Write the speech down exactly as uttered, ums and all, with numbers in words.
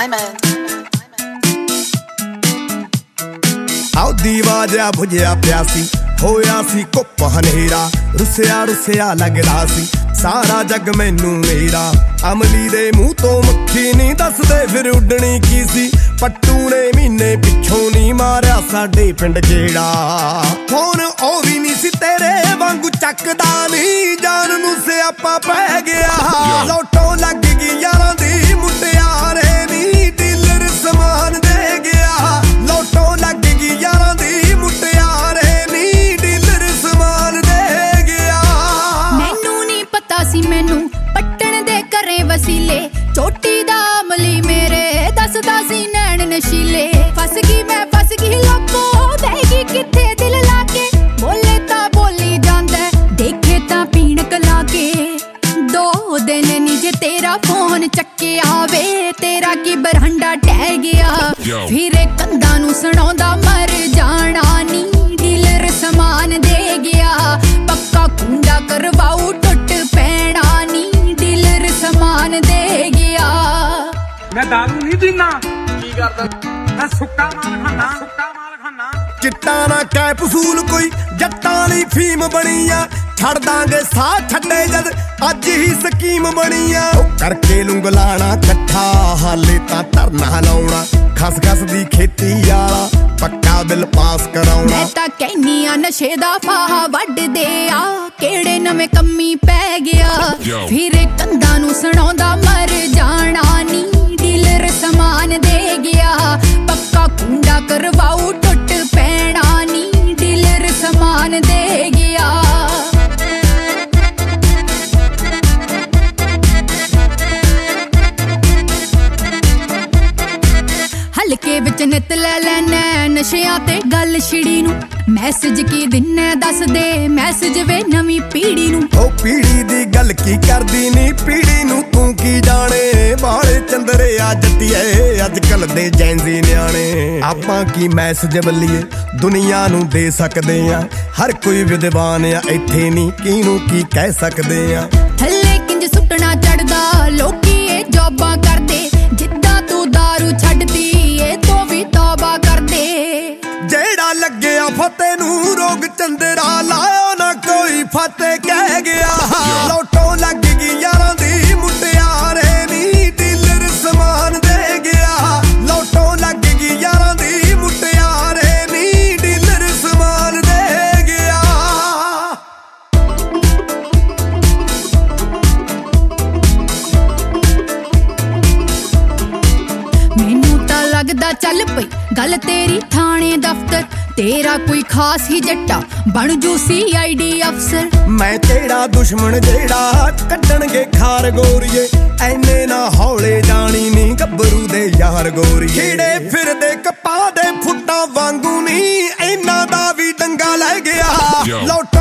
Diamond. ਆਉਦੀ ਵਾਜਿਆ ਬੁਝਿਆ ਪਿਆਸੀ ਹੋਇਆ ਸੀ ਕੁੱਪ ਹਨੇਰਾ ਰੁੱਸਿਆ ਰੁੱਸਿਆ ਲੱਗਦਾ ਸੀ ਸਾਰਾ ਜੱਗ ਮੈਨੂੰ ਮੇਰਾ ਅਮਲੀ ਦੇ ਮੂੰਹ ਤੋਂ ਮੱਖੀ ਨਹੀਂ ਦੱਸਦੇ ਫਿਰ ਉੱਡਣੀ ਕੀ ਸੀ ਪੱਟੂ ਨੇ ਮਹੀਨੇ ਪਿੱਛੋਂ ਨਹੀਂ ਮਾਰਿਆ ਸਾਡੇ ਪਿੰਡ ਜਿਹੜਾ ਫੋਨ ਉਹ ਵੀ ਨਹੀਂ ਸੀ ਤੇਰੇ ਵਾਂਗੂ ਚੱਕਦਾ ਨਹੀਂ ਜਾਨ ਨੂੰ ਸਿਆਪਾ ਪੈ ਗਿਆ ਲੋਟੋ ਲੱਗ ਗਈ ਯਾਰਾਂ ਦੀ ਮੁਟਿਆਰੇ ਨੀ ਡੀਲਰ ਸਮਾਨ ਦੇ ਗਿਆ ਲੋਟੋ ਲੱਗ ਗਈ ਯਾਰਾਂ ਦੀ ਮੁਟਿਆਰੇ ਨੀ ਡੀਲਰ ਸਮਾਨ ਦੇ ਗਿਆ ਮੈਨੂੰ ਨਹੀਂ ਪਤਾ ਸੀ ਮੈਨੂੰ ਪੱਟਣ ਦੇ ਘਰੇ ਵਸੀਲੇ ਚੋਟੀ ਦਾ ਅਮਲੀ ਮੇਰੇ ਦੱਸਦਾ ਸੀ ਨੈਣ ਨਸ਼ੀਲੇ ਫਸ ਗਈ ਮੈਂ ਫਸ ਗਈ ਲੋਕੋ ਬਹਿ ਗਈ ਕਿੱਥੇ ਦਿਲ ਲਾ ਕੇ ਬੋਲੇ ਤਾਂ ਬੋਲੀ ਜਾਂਦਾ ਦੇਖੇ ਤਾਂ ਪੀਣ ਕਲਾ ਕੇ ਦੋ ਦਿਨ ਨੀ ਜੇ ਤੇਰਾ ਫੋਨ ਚੱਕੇ ਆਵੇ ਤੇਰਾ ਕੀ ਬਰਹੰਡਾ ਟਹਿ ਗਿਆ ਫਿਰੇ ਕੰਧਾਂ ਨੂੰ ਸੁਣਾਉਂਦਾ ਮਰ ਜਾਣਾ ਨੀ ਡੀਲਰ ਸਮਾਨ ਦੇ ਗਿਆ ਪੱਕਾ ਕੁੰਡਾ ਕਰਵਾਉ ਟੁੱਟ ਪੈਣਾ ਨੀ ਡੀਲਰ ਸਮਾਨ ਦੇ ਗਿਆ ਮੈਂ ਦਾਰੂ ਨਹੀਂ ਪੀਨਾ ਕੀ ਕਰਦਾ ਮੈਂ ਸੁੱਕਾ ਮਾਲ ਖਾਨਾ ਸੁੱਕਾ ਮਾਲ ਖਾਨਾ ਚਿੱਟਾ ਨਾ ਕੈਪਸੂਲ ਕੋਈ ਜੱਟਾਂ ਲਈ ਫੀਮ ਬਣੀ ਆ ਛੱਡ ਦਾਂਗੇ ਸਾਹ ਛੱਡੇ ਜਦ ਅੱਜ ਹੀ ਸਕੀਮ ਬਣੀ ਆ ਕਰਕੇ ਲੁੰਗਲਾਣਾ ਇਕੱਠਾ ਹਾਲੇ ਤਾਂ ਧਰਨਾ ਲਾਉਣਾ ਖਸ ਖਸ ਦੀ ਖੇਤੀ ਵਾਲਾ ਪੱਕਾ ਬਿੱਲ ਪਾਸ ਕਰਾਉਣਾ ਮੈਂ ਤਾਂ ਕਹਿਨੀ ਆ ਨਸ਼ੇ ਦਾ ਫਾਹਾ ਵੱਢਦੇ ਆ ਕਿਹੜੇ ਨਵੇਂ ਕੰਮੀ ਪੈ ਗਿਆ ਫਿਰੇ ਕੰਧਾਂ ਨੂੰ ਸੁਣਾਉਂਦਾ ਮਰ ਜਾਣਾ ਨੀ ਡੀਲਰ ਸਮਾਨ ਦੇ ਗਿਆ ਪੱਕਾ ਕੁੰਡਾ ਕਰਵਾਉ ਟੁੱਟ ਪੈਣਾ ਨੀ ਡੀਲਰ ਸਮਾਨ ਦੇ ਗਿਆ ਹਲਕੇ ਵਿੱਚ ਨਿਤ ਲੈ ਲੈਣਾ ਨਸ਼ਿਆਂ ਤੇ ਗੱਲ ਛਿੜੀ ਨੂੰ ਮੈਸੇਜ ਕੀ ਦਿਨੇ ਦੱਸ ਦੇ ਮੈਸੇਜ ਵੇ ਨਵੀਂ ਪੀੜੀ ਨੂੰ ਉਹ ਪੀੜੀ ਦੀ ਗੱਲ ਕੀ ਕਰਦੀ ਨੀ ਪੀੜੀ ਨੂੰ ਤੂੰ ਕੀ ਜਾਣੇ ਬਾਲੇ ਚੰਦਰੇ ਆ ਜੱਟੀਏ ਅੱਜ ਕੱਲ ਦੇ ਜੈਂਜ਼ੀ ਨਿਆਣੇ ਆਪਾਂ ਕੀ ਮੈਸੇਜ ਬੱਲੀਏ ਦੁਨੀਆ ਨੂੰ ਦੇ ਸਕਦੇ ਆ ਹਰ ਕੋਈ ਵਿਦਵਾਨ ਆ ਇੱਥੇ ਨੀ ਕਿਹਨੂੰ ਕੀ ਕਹਿ ਸਕਦੇ ਆ ਥੱਲੇ ਕਿੰਜ ਸੁੱਟਣਾ ਚੜਦਾ ਲੋਕੀ ਇਹ ਜੋਬਾਂ ਕਰਦੇ ਜਿੱਦਾਂ ਤੂੰ ਦਾਰੂ ਛੱਡਦੀ ਏ ਤੋਂ ਵੀ ਤੌਬਾ ਕਰਦੇ ਜਿਹੜਾ ਲੱਗਿਆ ਫਤਿਹ ਨੂੰ ਰੋਗ ਚੰਦਰਾ ਲਾਇਓ ਨਾ ਕੋਈ ਫਤਿਹ ਕਹਿ ਗਿਆ ਲੋਟੋ ਲੱਗ ਗਈ ਯਾਰਾਂ ਦੀ ਮੁਟਿਆਰੇ ਨੀ ਡੀਲਰ ਸਮਾਨ ਦੇ ਗਿਆ ਲੋਟੋ ਲੱਗ ਗਈ ਯਾਰਾਂ ਦੀ ਮੁਟਿਆਰੇ ਨੀ ਡੀਲਰ ਸਮਾਨ ਦੇ ਗਿਆ ਮੈਨੂੰ ਤਾਂ ਲੱਗਦਾ ਚੱਲ ਪਈ ਗੱਲ ਤੇਰੀ ਥਾਣੇ ਦਫ਼ਤਰ ਤੇਰਾ ਕੋਈ ਖਾਸ ਹੀ ਜੱਟਾ ਬਣ ਜੂ ਸੀ ਆਈ ਡੀ ਅਫਸਰ ਮੈਂ ਤੇਰਾ ਦੁਸ਼ਮਣ ਜਿਹੜਾ ਕੱਢਣਗੇ ਖਾਰ ਗੋਰੀਏ ਐਨੇ ਨਾ ਹੌਲੇ ਜਾਣੀ ਨੀ ਗੱਭਰੂ ਦੇ ਯਾਰ ਗੋਰੀਏ ਖੇੜੇ ਫਿਰਦੇ ਕਪਾਹ ਦੇ ਫੁੱਟਾਂ ਵਾਂਗੂ ਨੀ ਇਹਨਾਂ ਦਾ ਵੀ ਡੰਗਾ ਲੈ ਗਿਆ ਲੋਟ